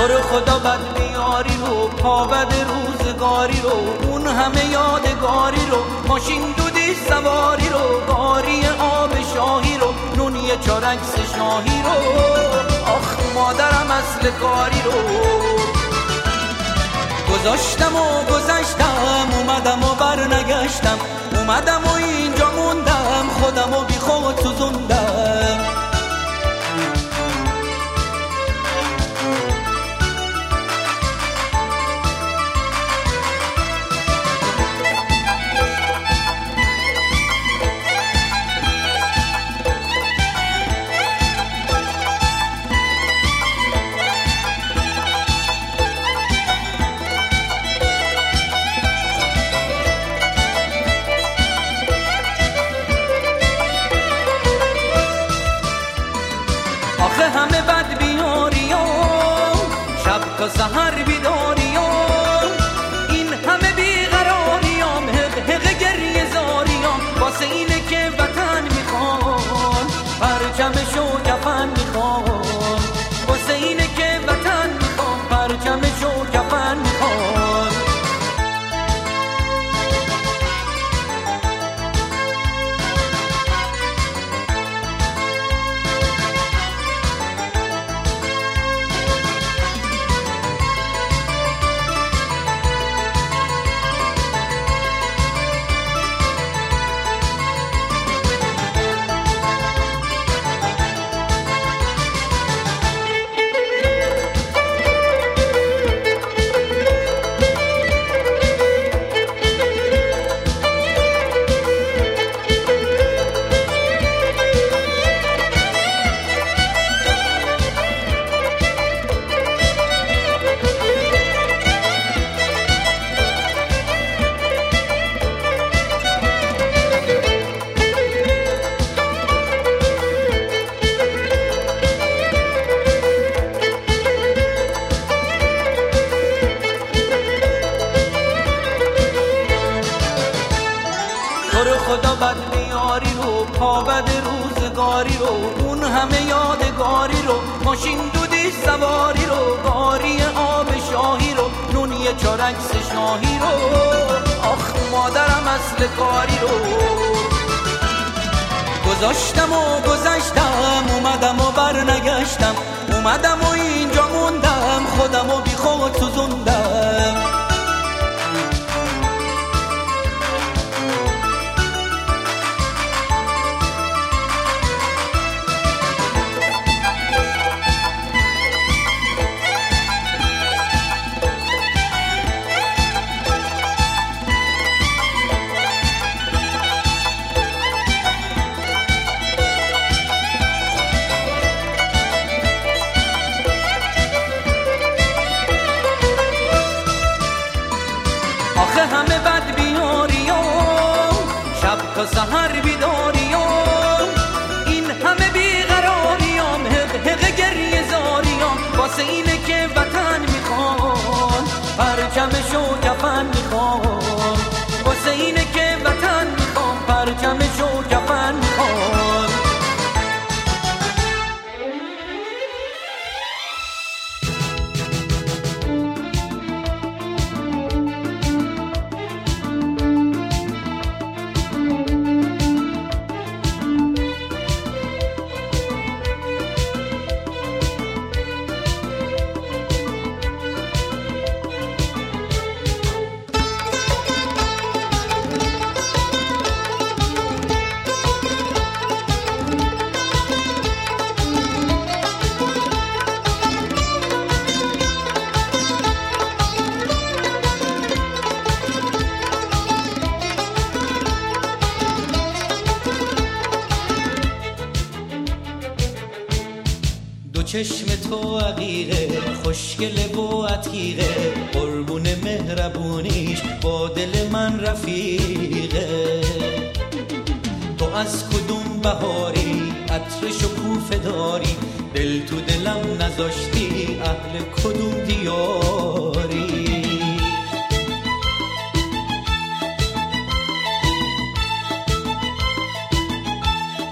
تو رو خدا بد بیاری رو، پا بد روزگاری رو، اون همه یادگاری رو، ماشین دودی سواری رو، گاری آب شاهی رو، نونی چارکس شاهی رو، آخ مادرم اصل کاری رو گذاشتم و گذشتم، اومدم و برنگشتم، اومدم و اینجا موندم، خودم و بی خود سوزوندم. همه بد بیاریام، شب تا سحر بیداریام، این همه بیقراریام، حق گریه زاریام، واسه اینه که وطن میخوان، پرچمشو کفن میخوان، واسه اینه که وطن میخوان، پرچمشو کفن میخوان. تو رو خدا بد بیاری رو، پا بد روزگاری رو، اون همه یادگاری رو، ماشین دودی سواری رو، گاری آب شاهی رو، نونی چارکس شاهی رو، آخ مادرم اصل کاری رو گذاشتم و گذشتم، اومدم و برنگشتم، اومدم و اینجا موندم، خودم و بی خود سوزوندم. آخه همه بد بیاریام، شب تا سحر بیداریام، این همه بیقراریام، حق گریه زاریام، واسه اینه که وطن میخوان، پرچمشو کفن میخوان، واسه اینه که وطن میخوان، پرچمشو کفن میخوان. چشم تو عقیقه، خوشگله و عتیقه، قربون مهربونیش با دل من رفیقه. تو از کدوم بهاری، عطر شکوفه داری، دل تو دلم نذاشتی، اهل کدوم دیاری.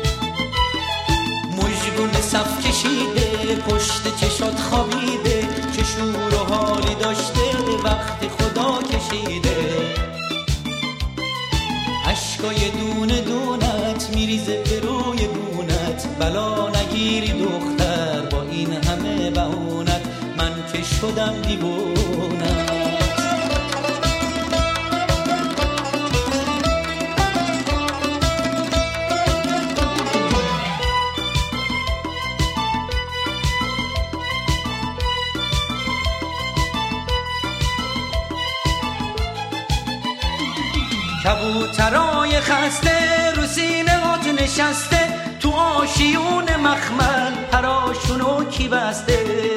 مژگون صف کشیده، پشت چشات خوابیده، چه شور و حالی داشته وقتی خدا کشیده. اشکای دونه دونت میریزه به روی گونت، بلا نگیری دختر با این همه بهونت، من که شدم دیوونت. کبوترای خسته رو سینه هات نشسته، تو آشیون مخمل پراشونو کی بسته.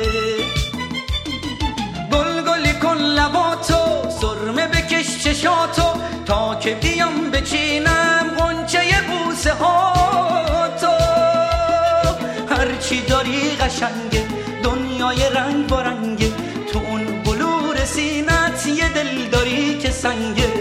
گلگلی کن لباتو، سرمه بکش چشاتو، تا که بیام بچینم غنچه بوسه هاتو. هرچی داری قشنگه، دنیای رنگ با رنگه، تو اون بلور سینت یه دل داری که سنگه.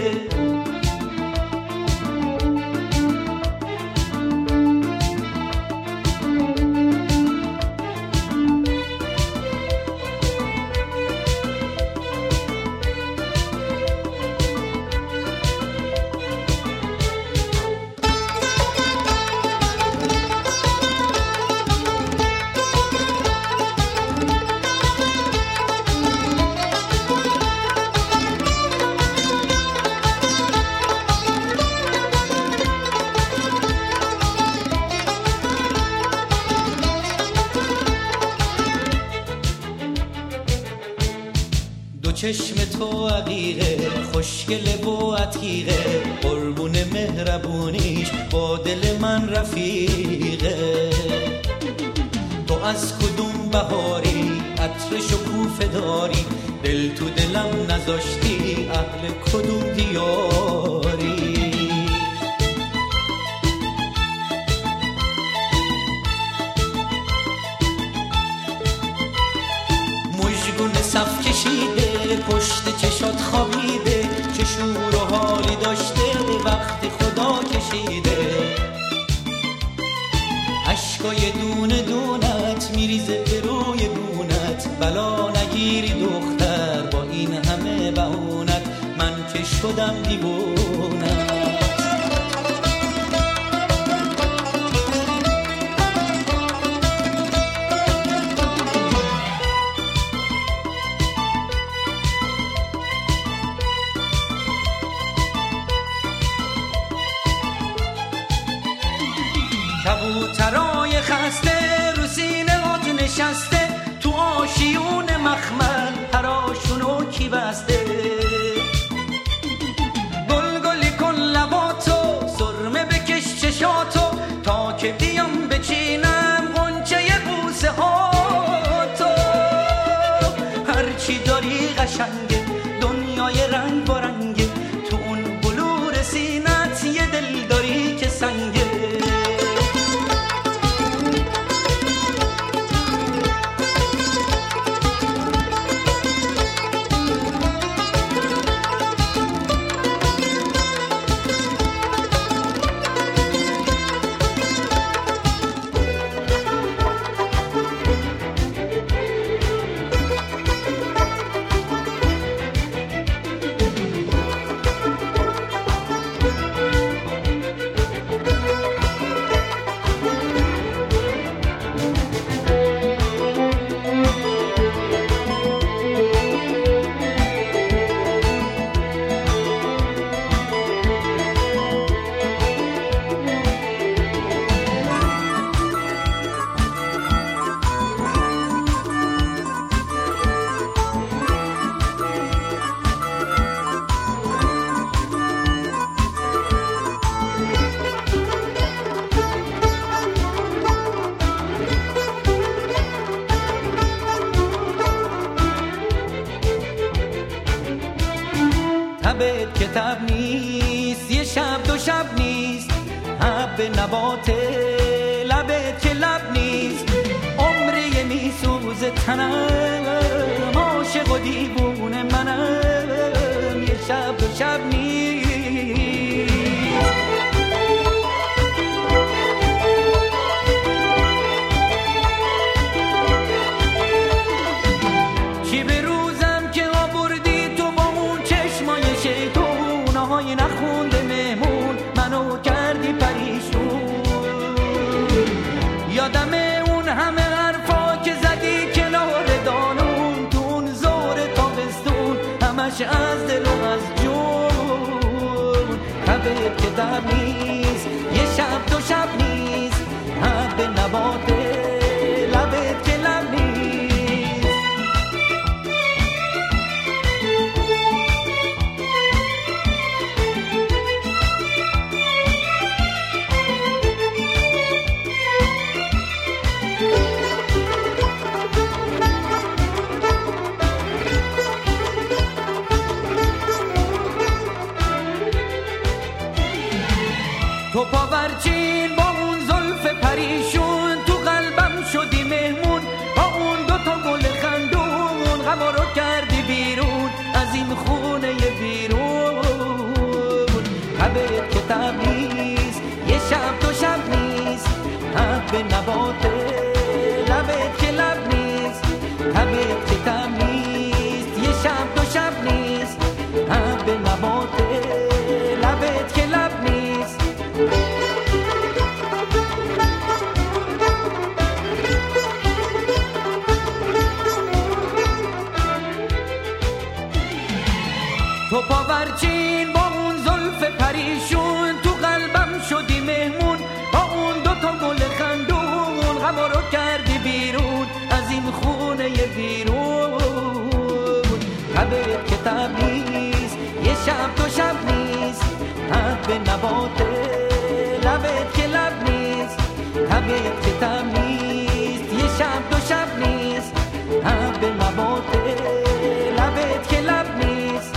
چشم تو عقیقه، خوشگله و عتیقه، قربون مهربونیش با دل من رفیقه. تو از کدوم بهاری عطر شکوفه داری، دل تو دلم نذاشتی اهل کدوم دیاری. مژگون صف کشیده پشت چشات خوابیده، چه شور و حالی داشته وقتی خدا کشیده. اشکای دونه دونت میریزه به روی گونت، بلا نگیری دختر با این همه بهونت، من که شدم دیوونت. کبوترای خسته رو سینه هات نشسته، تو آشیون مخمل پراشونو کی بسته. گلگلی کن لباتو، سرمه بکش چشاتو، تا که بیام بچینم غنچه بوسه هاتو. هرچی داری قشنگه، دنیای رنگ با رنگه، تو اون بلور سینت یه دل داری که سنگه. تبت که تب نیست، یه شب دو شب نیست، حب نبات لبت که لب نیست. عمره میسوزه تنم، عاشق و دیوونه منم، یه شب دو شب نیست. کی شب دو شب نیست به نبات لبت که لب نیست.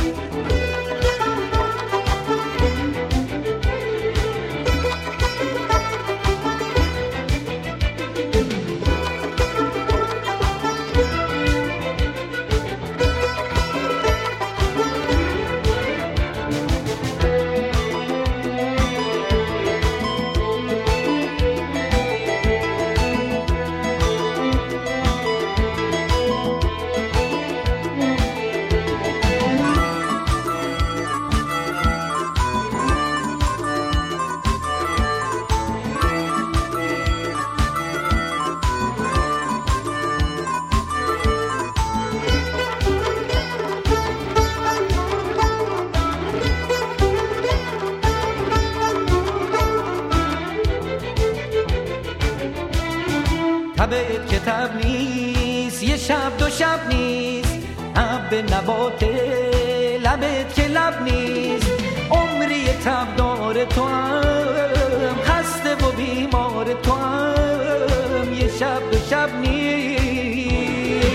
تبت که تب نیست یه شب دو شب نیست به نبات لبت که لب نیست. عمری تب دار تو هم خسته و بیمار تو هم یه شب دو شب نیست.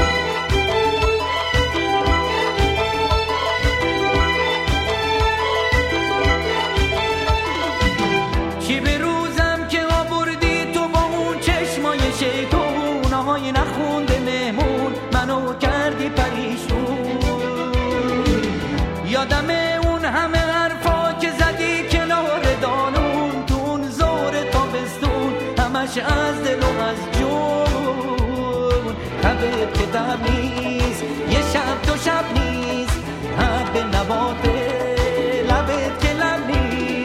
چی به روزم که آوردی تو با اون چشمای شیطون آهای نخونده مهمون منو کردی پریشون. یادم اون همه حرفا که زدی کنار دانون تو اون زور تابستون همش از دل و از جون. تبت که تب نیست یه شب دو شب نیست به نبات لبت که لب نیست.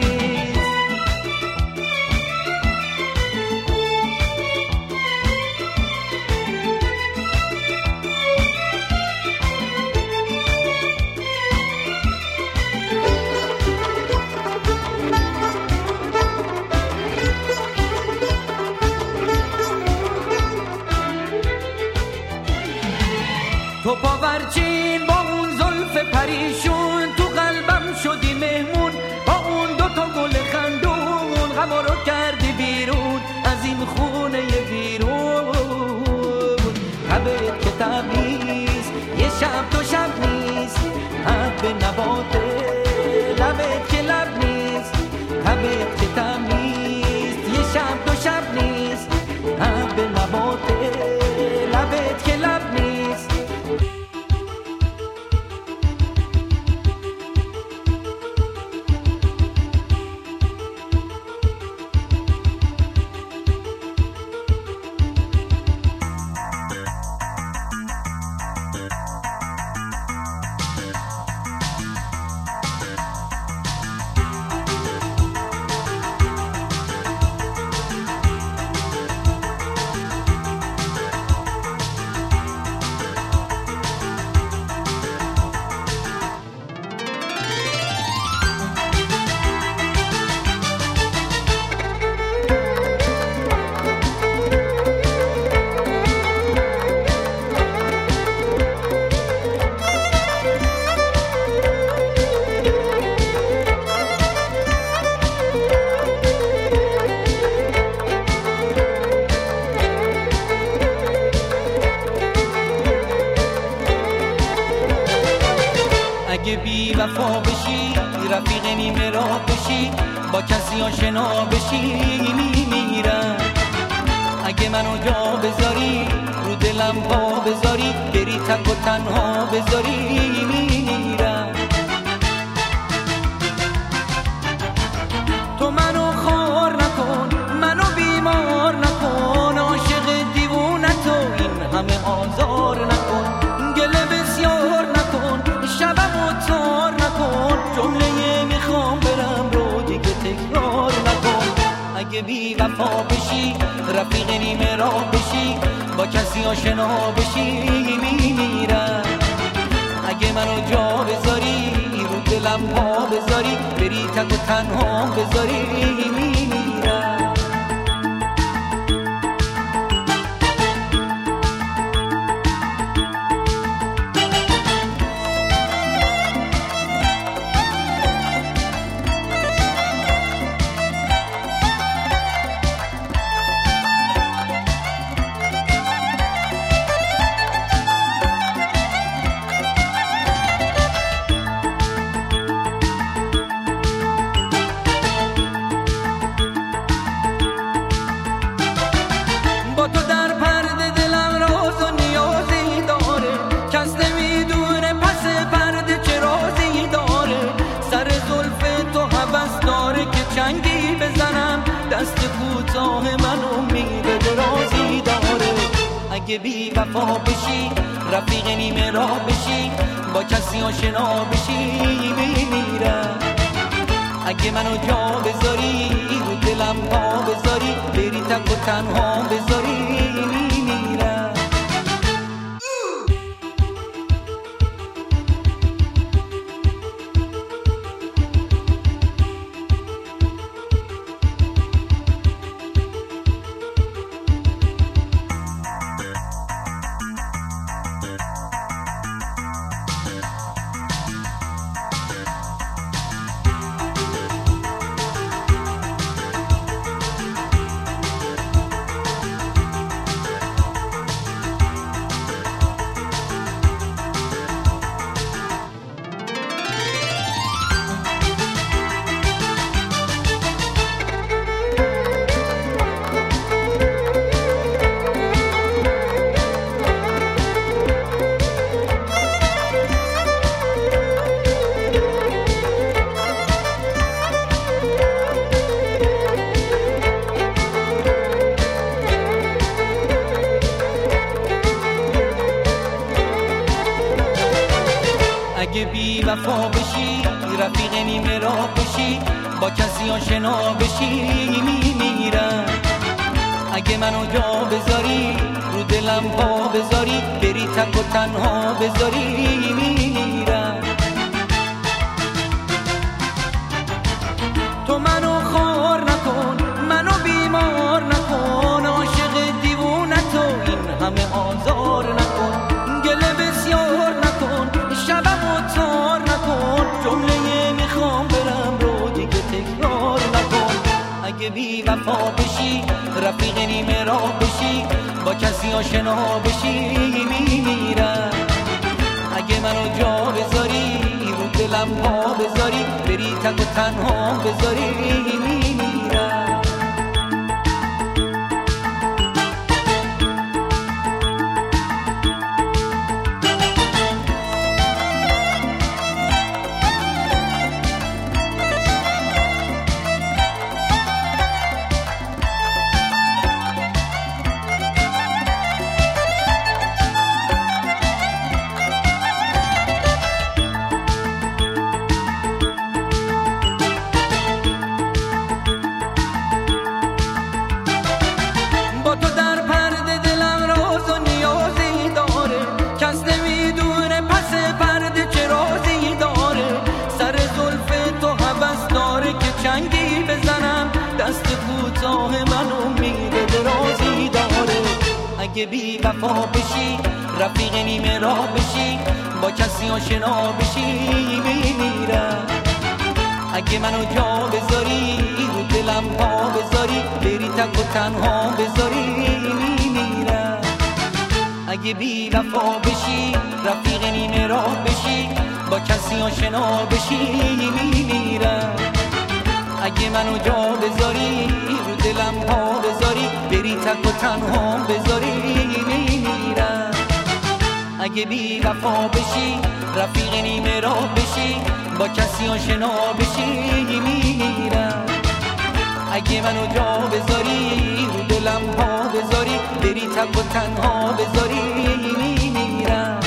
تو پاورچین با اون زلف پریشون تو قلبم شدی مهمون با اون دوتا گل خندون غما رو کردی بیرون از این خونه ویرون. تبت که تب نیست یه شب دو شب نیست به نبات لبت که لب نیست. تبت که تب نیست یه شب دو شب نیست به نبات لبت که لب نیست. اگه بی وفا بشی رفیق نیمه راه بشی با کسی آشنا بشی میمیرم. اگه منو جا بذاری رو دلم پا بذاری بری تک و تنها بذاری میمیرم. تو منو خار نکن منو بیمار نکن عاشق دیوونه تو این همه آزار نکن گله بسیار نکن شبمو تار نکن جمله میخوام برم رو دیگه تکرار نکن. اگه بی وفا بشی رفیق نیمه راه بشی با کسی آشنا بشی میمیرم. اگه منو جا بذاری رو دلم پا بذاری بری تک و تنها بذاری میمیرم. اگه بی وفا بشی رفیق نیمه راه بشی با کسی آشنا بشی میمیرم. اگه منو جا بذاری رو دلم پا بذاری بری تک و تنها بذاری میمیرم. اگه بی وفا بشی رفیق نیمه راه بشی با کسی آشنا بشی میمیرم. اگه منو جا بذاری رو دلم پا بذاری بری تک و تنها بذاری میمیرم. تو منو خار نکن منو بیمار نکن عاشق دیوونتو این همه آزار نکن گله بسیار نکن شبمو تار نکن جمله میخوام برم رو دیگه تکرار نکن. اگه بی وفا بشی رفیق نیمه راه بشی با کسی آشنا بشی میمیرم. اگه منو جا بذاری رو دلم پا بذاری بری تک و تنها بذاری میمیرم. چنگی بزنم دست کوتاه منو میره درازی داره. اگه بی وفا بشی رفیق نیمه راه بشی با کسی آشنا بشی میمیرم. اگه منو جا بذاری رو دلم پا بذاری بری تک و تنها بذاری میمیرم. اگه بی وفا بشی رفیق نیمه راه بشی با کسی آشنا بشی میمیرم. اگه منو جا بذاری رو دلم پا بذاری بری تک و تنها بذاری میمیرم. اگه بی وفا بشی رفیق نیمه راه بشی با کسی آشنا بشی میمیرم. اگه منو جا بذاری رو دلم پا بذاری بری تک و تنها بذاری میمیرم.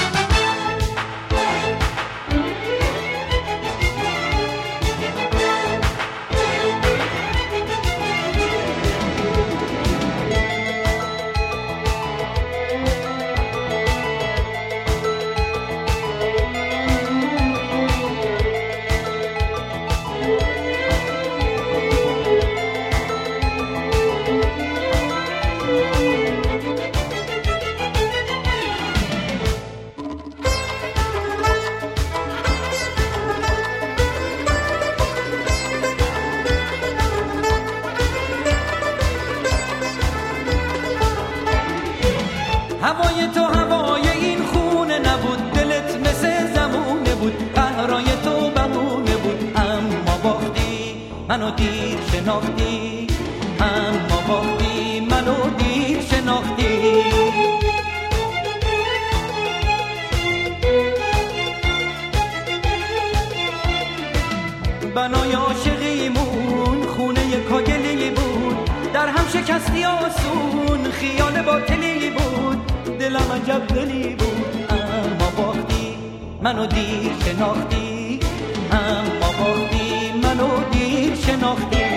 هوای تو هوای این خونه نبود دلت مثل زمونه بود قهرای تو بمونه بود اما باختی منو دیر شناختی اما باختی منو دیر شناختی. بنای عاشقیمون خونه کاگلی بود در هم شکستی آسون خیال باطلی بود منو دیر شناختی، اما باختی منو دیر شناختی.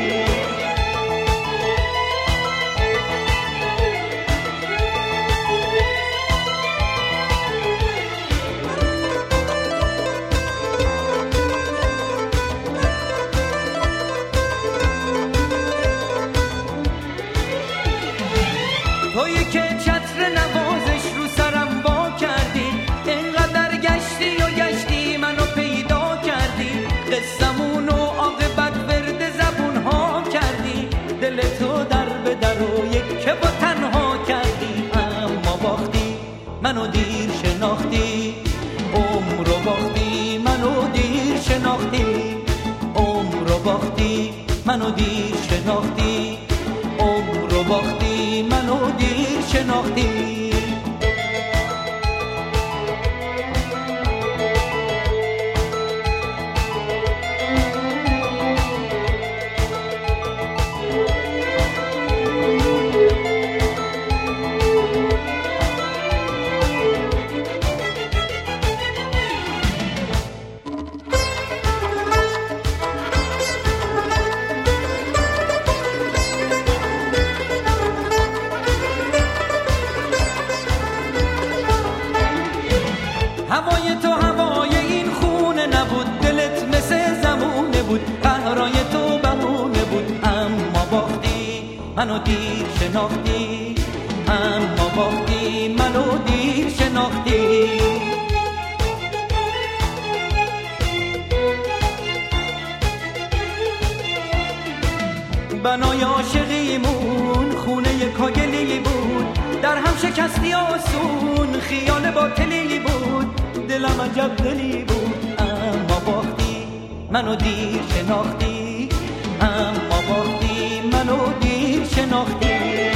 تویی که چتر نوازش رو سرم وا کردی، اینقدر گشتی و گشتی منو پیدا کردی، قصمون و عاقبت ورد زبون ها کردی، دل تو در به در و یک که با تنها کردی. اما باختی منو دیر شناختی، عمرو باختی منو دیر شناختی، عمرو باختی منو دیر شناختی، عمرو باختی منو دیر شناختی. هوای تو هوای این خونه نبود، دلت مثل زمونه بود، قهرای تو بهونه بود. اما باختی منو دیر شناختی، اما باختی منو دیر شناختی. بنای عاشقیمون خونه کاگلی بود، در هم شکستی آسون خیال باطلی بود، دلم عجب دلی بود. اما باختی منو دیر شناختی، اما باختی منو دیر شناختی.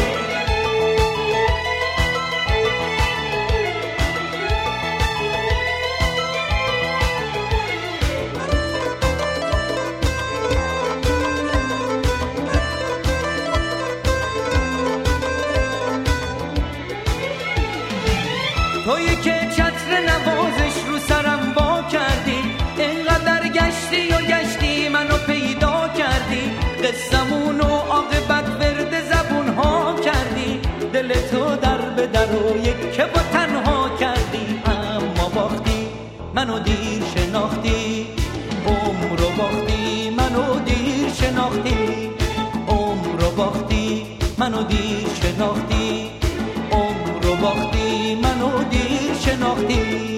تویی که چتر نوازش رو سرم وا کردی، اینقدر گشتی و گشتی منو پیدا کردی، قصمون و عاقبت ورد زبون ها کردی، دل تو در به در و یک که با تنها کردی. اما باختی منو دیر شناختی، عمرو باختی منو دیر شناختی، عمرو باختی منو دیر شناختی، عمرو باختی منو دیر شناختی.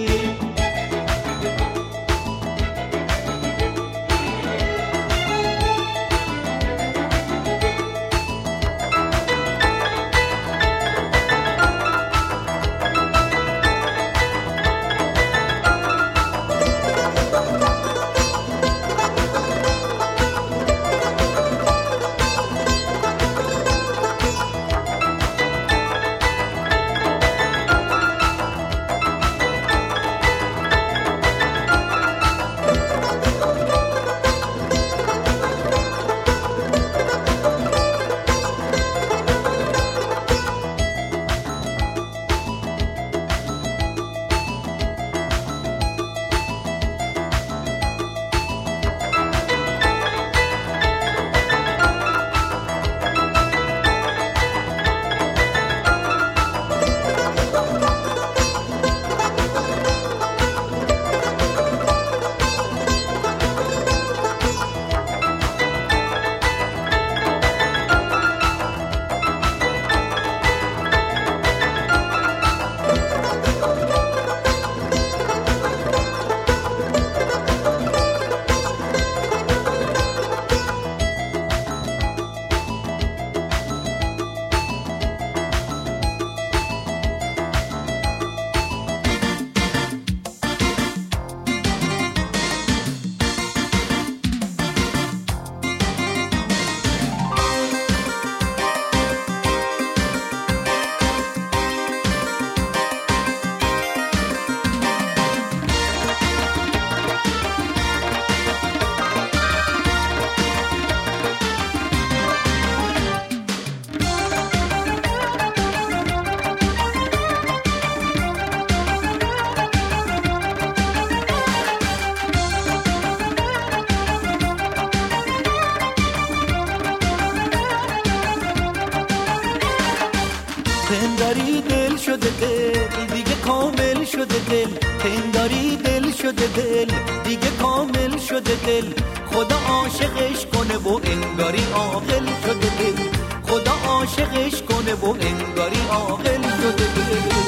دل شده دل دیگه کامل شده دل، پنداری دل شده دل دیگه کامل شده دل، خدا عاشقش کنه و انگاری عاقل شده دل، خدا عاشقش کنه و انگاری عاقل شده دل.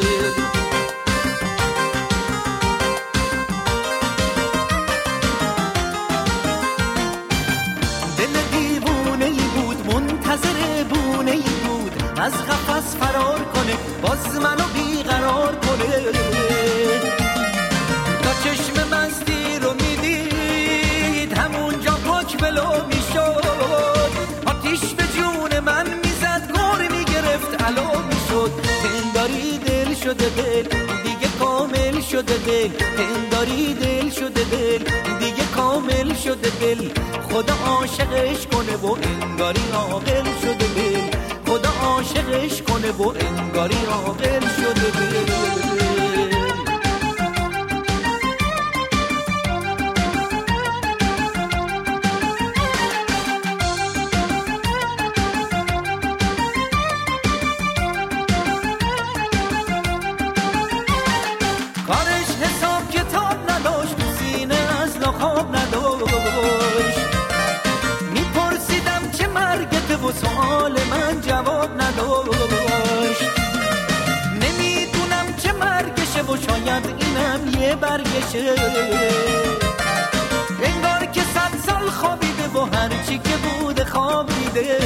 از قفس فرار کنه باز منو بیقرار کنه، تا چشم مستی رو میدید همونجا پاک بلو میشد، آتیش به جون من میزد گور میگرفت علو میشد، پنداری دل شده دل دیگه کامل شده دل، پنداری دل شده دل دیگه کامل شده دل، خدا عاشقش کنه و انگاری عاقل شده دل، خدا عاشقش کنه و انگاری عاقل شده دل. کارش حساب کتاب نداشت، سینه از خواب نداشت، میپرسیدم چه مرگته و سوال من جواب نداشت، نمیدونم چه مرگشه و شاید اینم یه برگشه، انگار که 100 سال خوابیده و هرچی که بوده خواب دیده،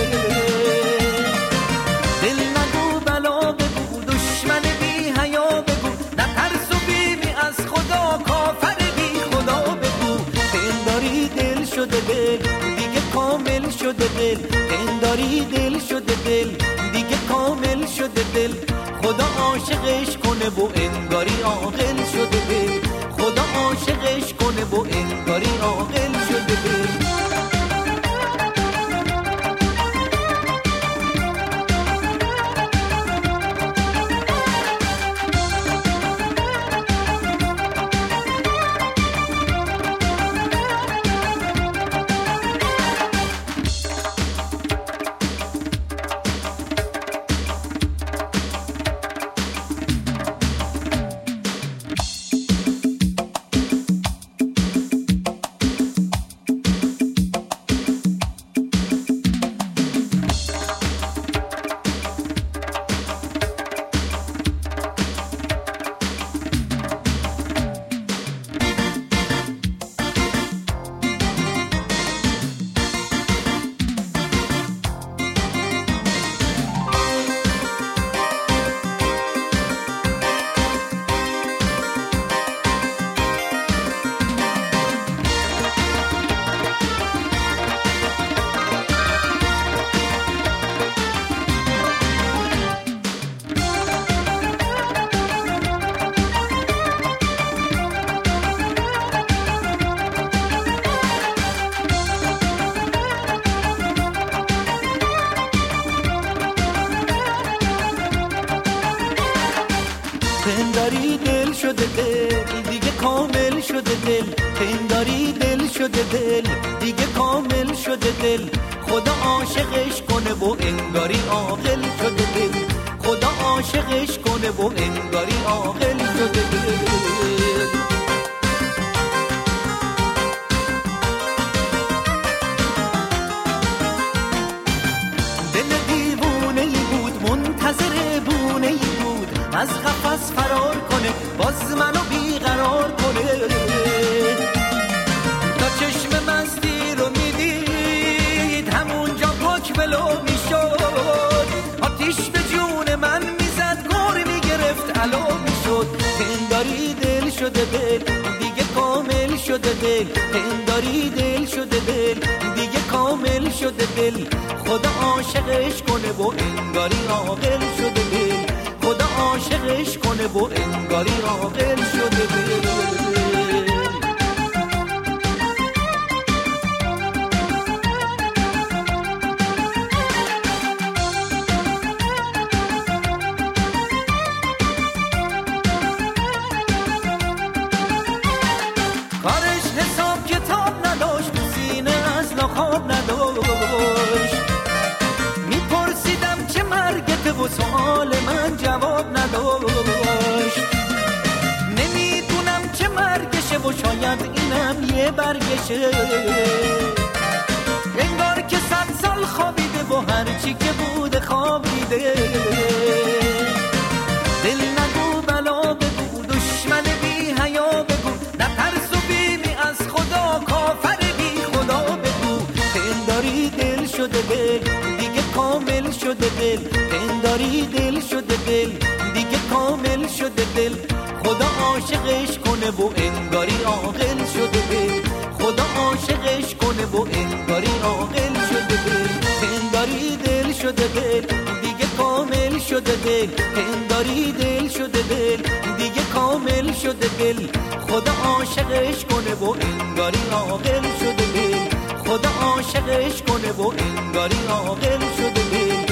دل نگو بلا بگو دشمن بی حیا بگو، نترس و بیمی از خدا کافر بی خدا بگو، پنداری دل شده دل دیگه کامل شده دل، پنداری دل شده دل دیگه کامل شده دل، خدا عاشقش کنه و انگاری عاقل شده دل، خدا عاشقش کنه و انگاری عاقل شده دل. پنداری دل شده دل دیگه کامل شده دل، پنداری دل شده دل دیگه کامل شده دل، خدا عاشقش کنه و انگاری عاقل شده دل، خدا عاشقش کنه و انگاری عاقل شده دل. از قفس فرار کنه باز منو بیقرار کنه، تا چشم مستی رو میدید همونجا پاک بلو میشد، آتیش به جون من میزد گور میگرفت علو میشد، پنداری دل شده دل دیگه کامل شده دل، پنداری دل شده دل دیگه کامل شده دل، خدا عاشقش کنه و انگاری عاقل شده دل، خدا عاشقش کنه و انگاری عاقل شده دل. کارش حساب کتاب نداشت، سینه از خواب نداشت، میپرسیدم چه مرگته و سوال من جواب و شاید اینم یه برگشه. انگار که 100 سال خوابیده و هرچی که بوده خوابیده. دل نگو بلا بگو دشمن بی حیا بگو، نترس و بیمی از خدا کافر بی خدا بگو. پنداری دل شده دل دیگه کامل شده دل، پنداری دل شده دل دیگه کامل شده دل. خدا عاشقش کنه و انگاری عاقل شده دل، خدا عاشقش کنه و انگاری عاقل شده دل. پنداری دل شده دل دیگه کامل شده دل، پنداری دل شده دل دیگه کامل شده دل. خدا عاشقش کنه و انگاری عاقل شده دل، خدا عاشقش کنه و انگاری عاقل شده دل.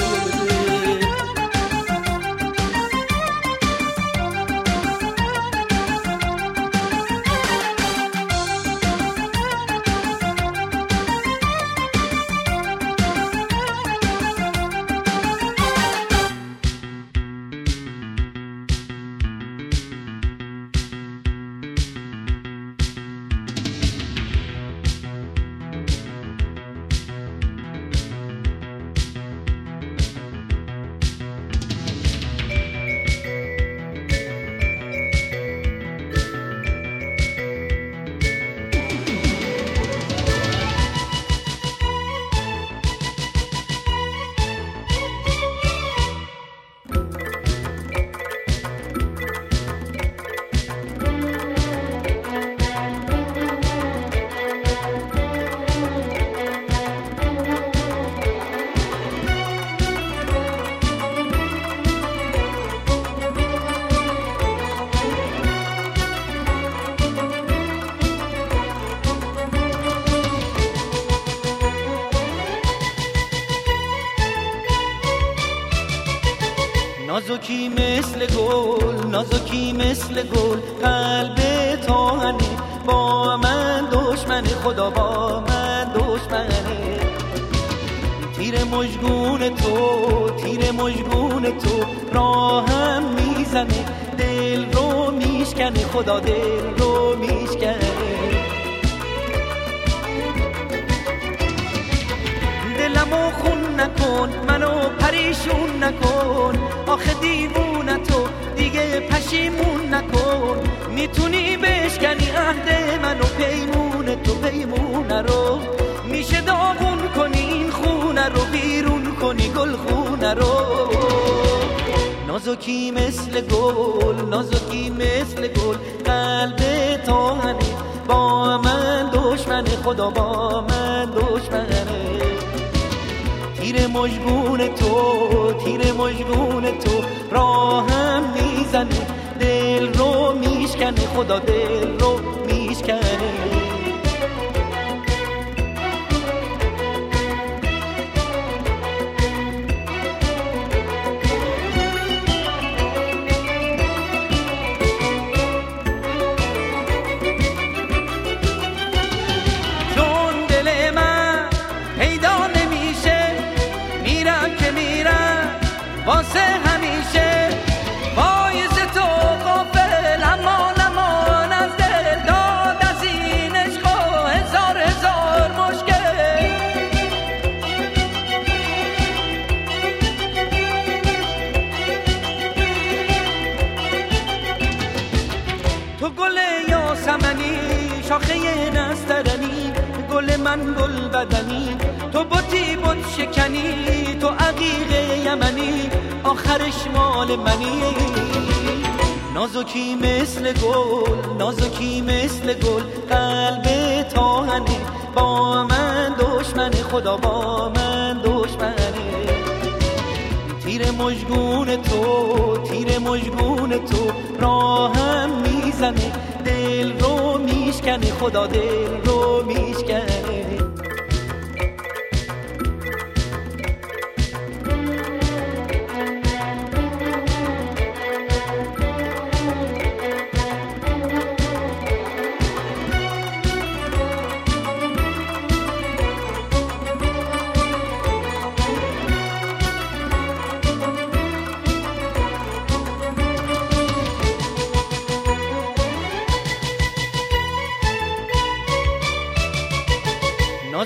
نازکی مثل گل، نازکی مثل گل، قلب تاهنه با من دشمن، خدا با من دشمنه. تیر مژگون تو، تیر مژگون تو راهم میزنه، دل رو میشکنه، خدا دل رو میشکنه. دلمو خون نکن، منو پریشون نکن، آخه دیوونه تو دیگه پشیمون نکن. میتونی بشکنی عهد منو، پیمونه تو پیمونه رو، میشه داغون کنی این خونه رو، بیرون کنی گل خونه رو. نازکی مثل گل، نازکی مثل گل، قلب تاهنه با من دشمن، خدا با من دشمنه. تیر مژگون تو، تیر مژگون تو راهم میزنه، دل رو میشکنه، خدا دل رو میشکنه. چون دل من پیدا نمیشه، میرم که میرم واسه همیشه، پایز تو غافل امان امان از دل داد، از این عشق و هزار هزار مشکل. تو گل یاسمنی، شاخه نسترنی، گل من گل بدنی، تو بطی بط شکنی، تو عقیق یمنی، آخرش مال منی. نازکی مثل گل، نازکی مثل گل، قلب تاهنه با من دشمن، خدا با من دشمنه. تیر مژگون تو، تیر مژگون تو راهم میزنه، دل رو میشکنه، خدا دل رو میشکنه.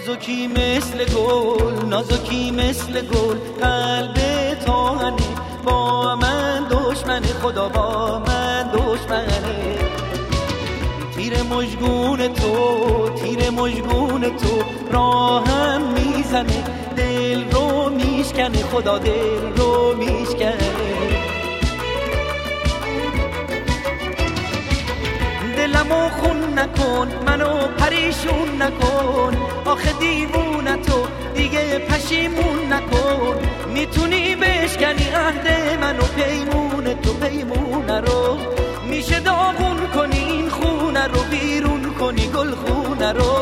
نازکی مثل گل، نازکی مثل گل، قلب تاهنه، با من دشمن، خدا با من دشمنه. تیر مژگون تو، تیر مژگون تو راهم میزنه، دل رو میشکنه، خدا دل رو میشکنه. دلمو خون نکن، منو پریشون نکن، آخه دیوونه تو دیگه پشیمون نکن. میتونی بشکنی عهد منو، پیمون تو پیمونه رو، میشه داغون کنی این خونه رو، بیرون کنی گل خونه رو.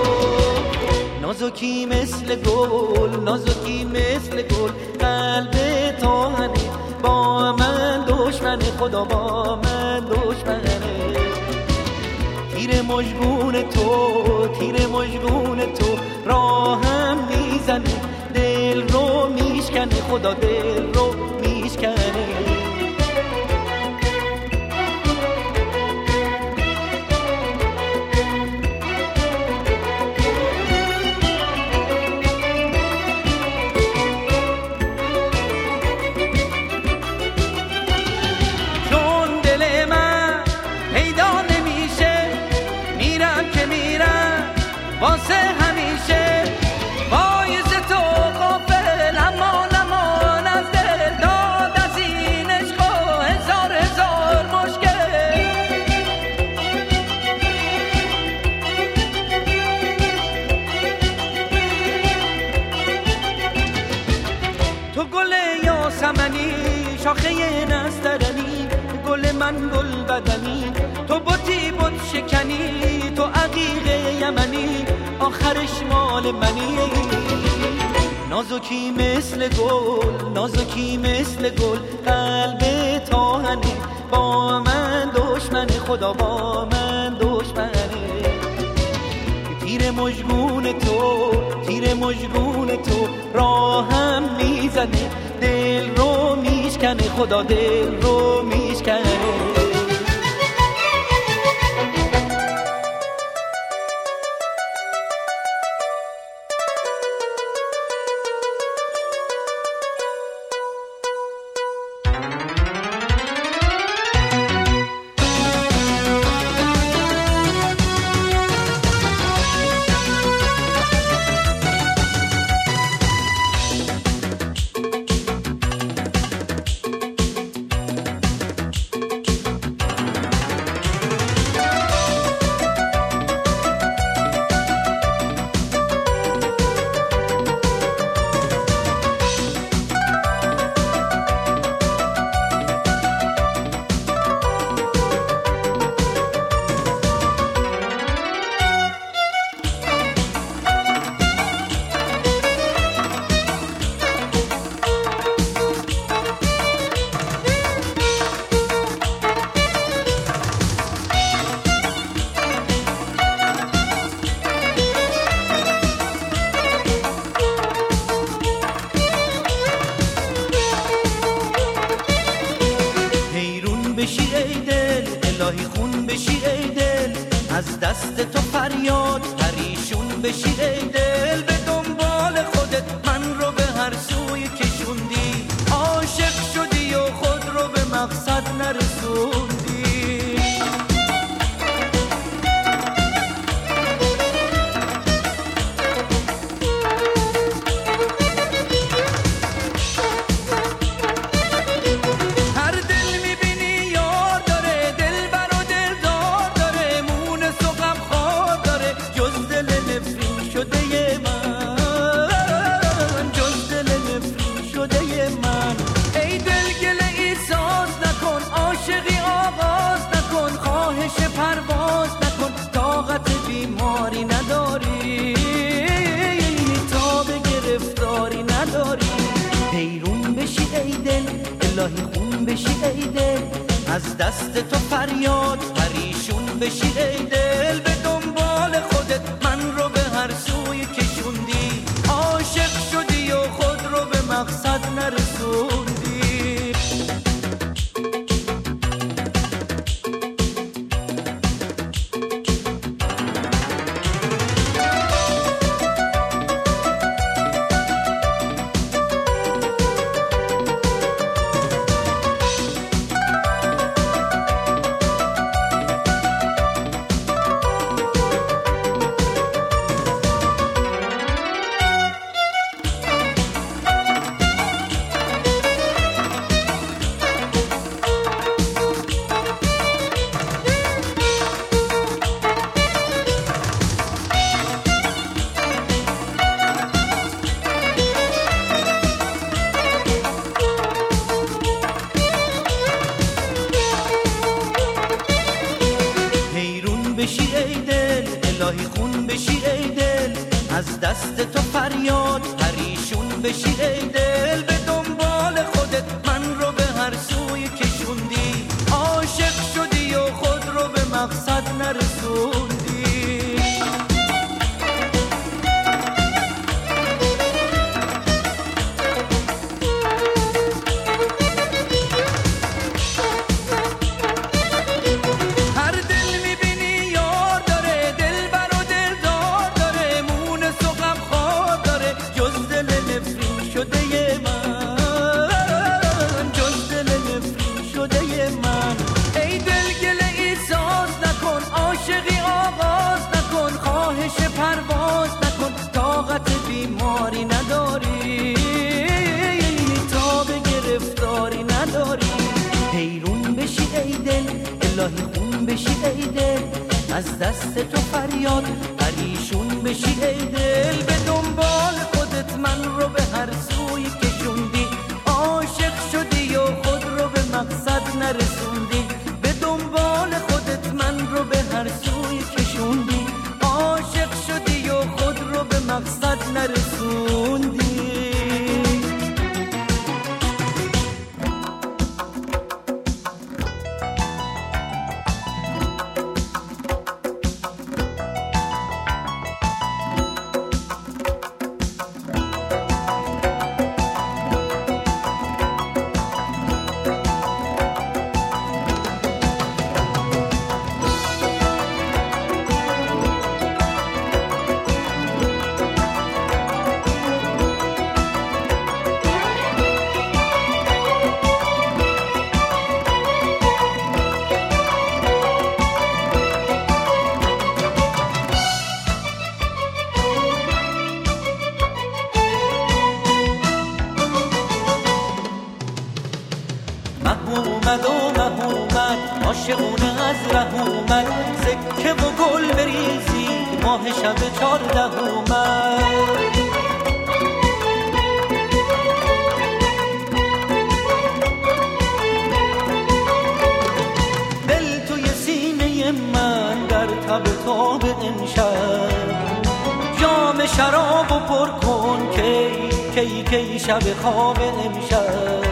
نازکی مثل گل، نازکی مثل گل، قلب تاهنه، با من دشمن، خدا با من دشمنه. تیر مژگون تو، تیر مژگون تو راهم میزنه، دل رو میشکنه، خدا دل رو میشکنه. واسه همیشه پاییز تو غافل، اما نمان از دل داد از این عشق و هزار هزار مشکل. تو گل یاسمنی، شاخه نسترنی، گل من گل بدنی، تو بوتی بوت شکنی، تو عقیق یمنی، آخرش مال منی. نازکی مثل گل، نازکی مثل گل، قلب تاهنه، با من دشمن، خدا با من دشمنه. تیر مژگون تو، تیر مژگون تو راهم میزنه، دل رو میشکنه، خدا دل رو میشکنه. بشی ای دل، الهی خون بشی ای دل، از دست تو فریاد پریشون بشی ای دل. به دنبال خودت من رو به هر سوی کشوندی، عاشق شدی و خود رو به مقصد نرسوندی. پرواز نکن، طاقت بیماری نداری، تاب گرفتاری نداری. حیرون بشی ای دل، الهی خون بشی ای دل، از دست تو فریاد پریشون بشی ای دل. به دنبال خودت من رو به هر سوی کشوندی، عاشق شدی و خود رو به مقصد نرسوندی. دست تو فریاد پریشون بشی ای دل، به دنبال خودت من رو به هر سوی کشوندی، عاشق شدی و خود رو به مقصد نرسوندی. پرواز نکن طاقت بیماری نداری، تاب گرفتاری نداری. حیرون بشی ای دل الهی خون بشی ای دل، از دست تو فریاد پریشون بشی ای دل، به دنبال خودت من رو به هر سوی کشوندی، عاشق شدی و خود رو به مقصد نرسوندی، به دنبال خودت من رو به هر سوی کشوندی، عاشق شدی و خود رو به مقصد نرسوندی. اومد و مه اومد عاشقونه از ره اومد، سکه و گل بریزی ماه شب 14 اومد. دل توی سینه من در تب تاب امشب، جام شراب و پر کن کی کی کی شب خواب امشب.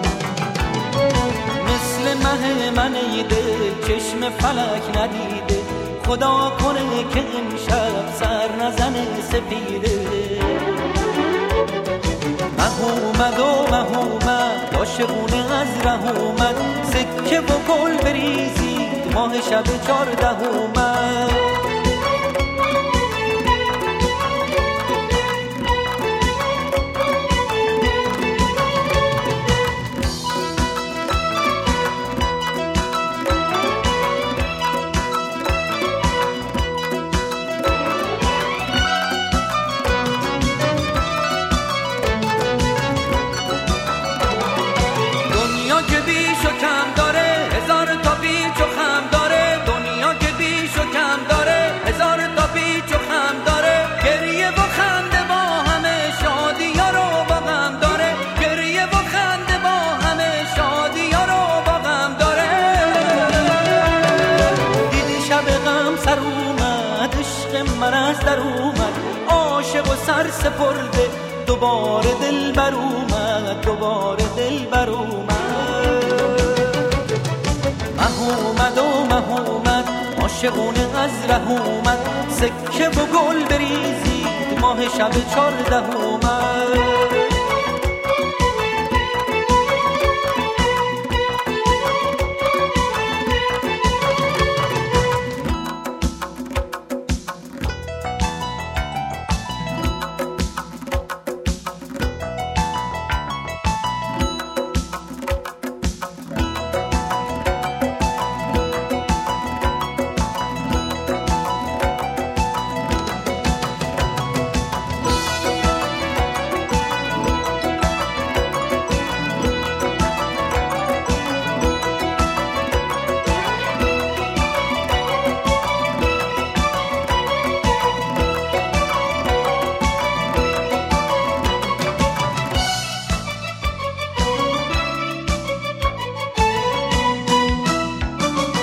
مه من ای دل چشم فلک ندیده، خدا کنه که امشب سر نزنه سپیده. مه اومد و مه اومد عاشقونه از ره اومد، سکه و گل بریزید ماه شب 14 اومد. من از در اومد عاشق و سر سپرده، دوباره دل بر اومد دوباره دل بر اومد. مه اومد و مه اومد عاشقونه از ره اومد، سکه و گل بریزید ماه شب 14 اومد.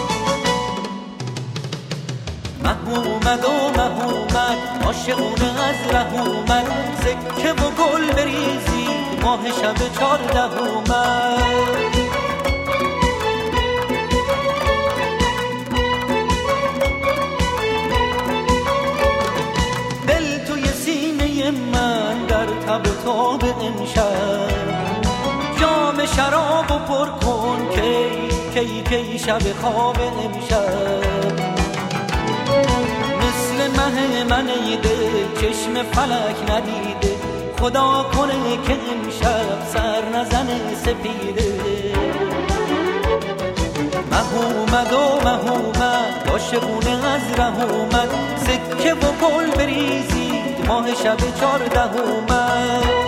اومد و مه اومد عاشقونه از ره اومد، سکه و گل بریزید ماه شب 14 اومد. دل توی سینه من در تب و تاب امشب، جام شراب و پر کن کی شب خواب امشب. مثل مه من ایده چشم فلک ندیده، خدا کنه که امشب سر نزنه سپیده. مه اومد و مه اومد، عاشقونه از ره اومد، سکه و گل بریزید ماه شب 14 اومد.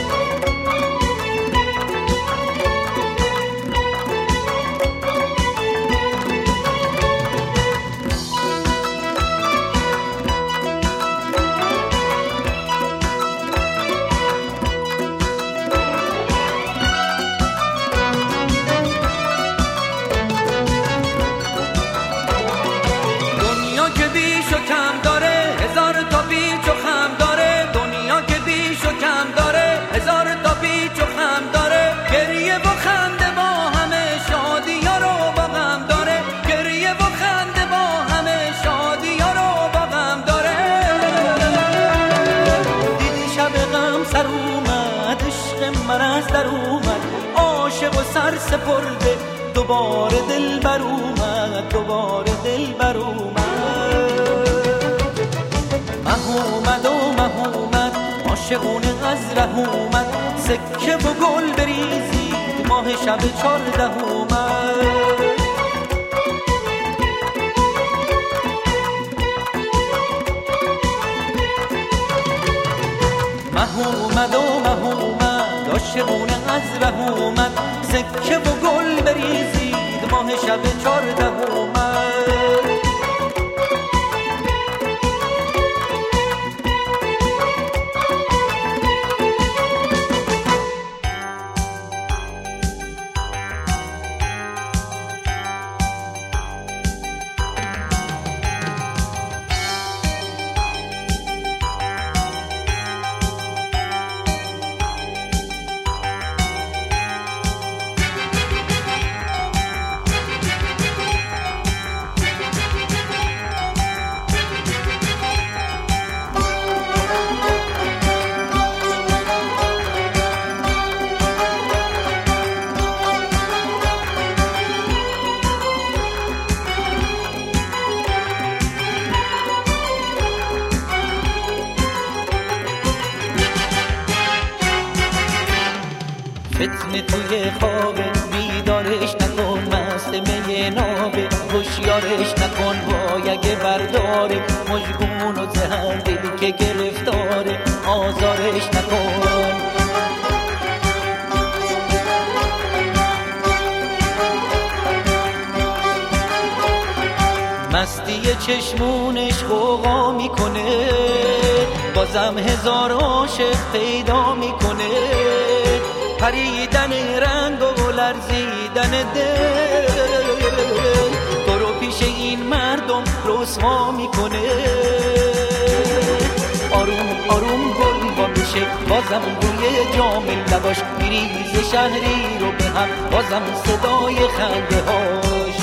در اومد عاشق و سر سپرده، دوباره دل بر اومد، دوباره دل بر اومد. مه اومد و مه اومد، عاشقونه از ره اومد، سکه و گل بریزید ماه شب 14 اومد. مه اومد و مه اومد، عاشقونه از ره اومد، سکه و گل بریزید ماه شب 14 اومد. فتنه توی خوابه، بیدارش نکن مست می نابه، هوشیارش نکن وای اگه برداره، مجگون و زهر دلی که گرفتاره، آزارش نکن. مستی چشمونش غوغا میکنه، بازم هزار عاشق پیدا میکنه، پریدن رنگ و لرزیدن دل، تو رو پیش این مردم رسوا میکنه. آروم آروم گل وا میشه، بازم روی جام لباش میریزه شهری رو به هم، بازم صدای خنده هاش.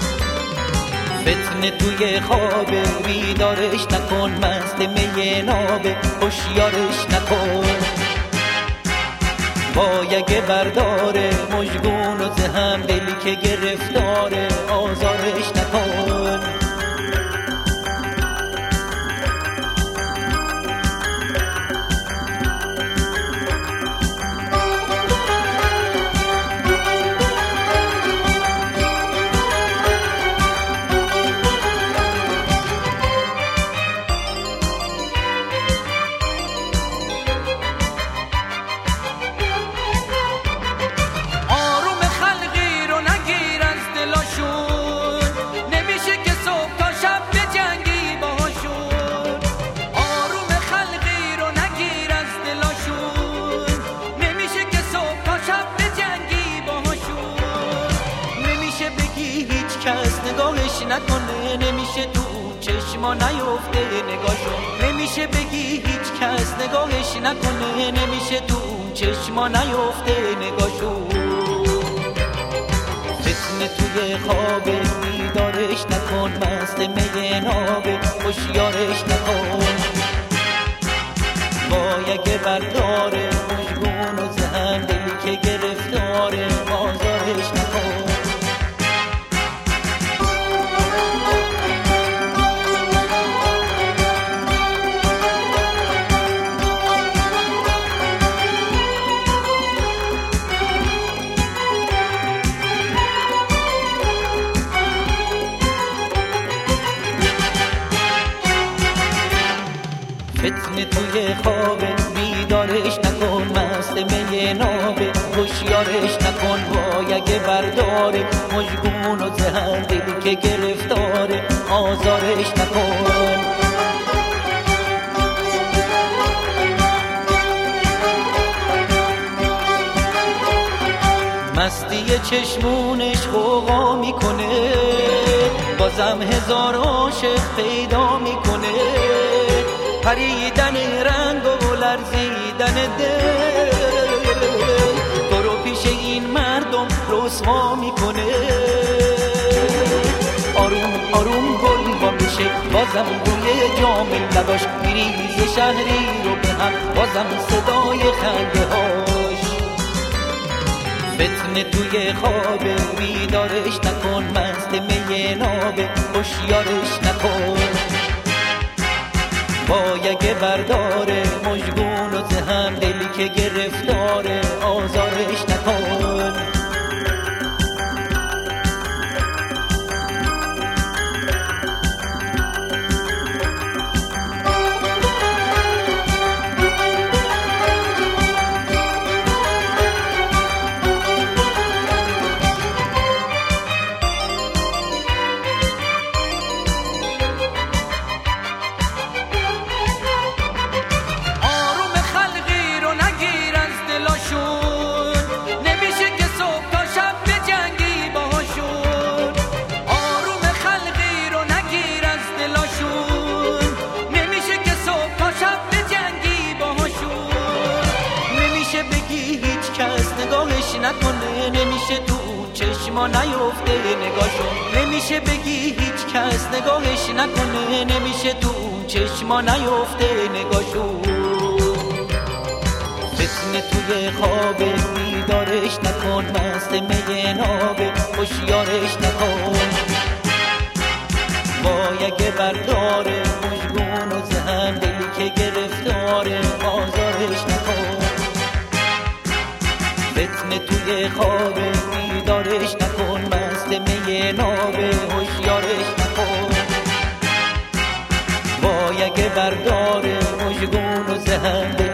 فتنه توی خوابه، بیدارش نکن مست می نابه، هوشیارش نکن وای اگه برداره، مجگون و زهم دلی که گرفتاره، آزارش نکن. کس نگاهش نکنه، نمیشه تو چشما نیفته نگاهشو. نمیشه بگی هیچ کس نگاهش نکنه، نمیشه تو چشما نیفته نگاهشو. فتنه توی خواب بیدارش نکن، مست می نابه هوشیارش نکن. وای اگه برداره مشگون و زهم، دلی که گرفتاره آزارش نکن. فتنه توی خواب بیدارش نکن، مست می نابه هوشیارش نکن. وای اگه برداره مشگون و زهر، دلی که گرفتاره آزارش نکن. مستی چشمونش غوغا میکنه، بازم هزار عاشق پیدا میکنه. پریدن رنگ و لرزیدن دل، تو رو پیش این مردم رسوا میکنه. آروم آروم گل وا میشه، بازم روی جام لباش میریزه شهری رو به هم، بازم صدای خنده هاش. فتنه توی خواب بیدارش نکن، مست می نابه هوشیارش نکن. وای اگه برداره مشگون و زهم، دلی که گرفتاره آزارش نکن. نگاهش نکنه، نمیشه تو چشما نیفته نگاهشو. نمیشه بگی هیچ کس نگاهش نکنه، نمیشه تو چشما نیفته نگاهشو. فتنه توی خواب بیدارش نکن، مست می نابه هوشیارش نکن. وای اگه برداره مشگون و زهم، دلی که گرفتاره آزارش نکن. فتنه توی خواب بیدارش نکن، مست می نابه هوشیارش نکن. وای اگه برداره مشگون و زهم،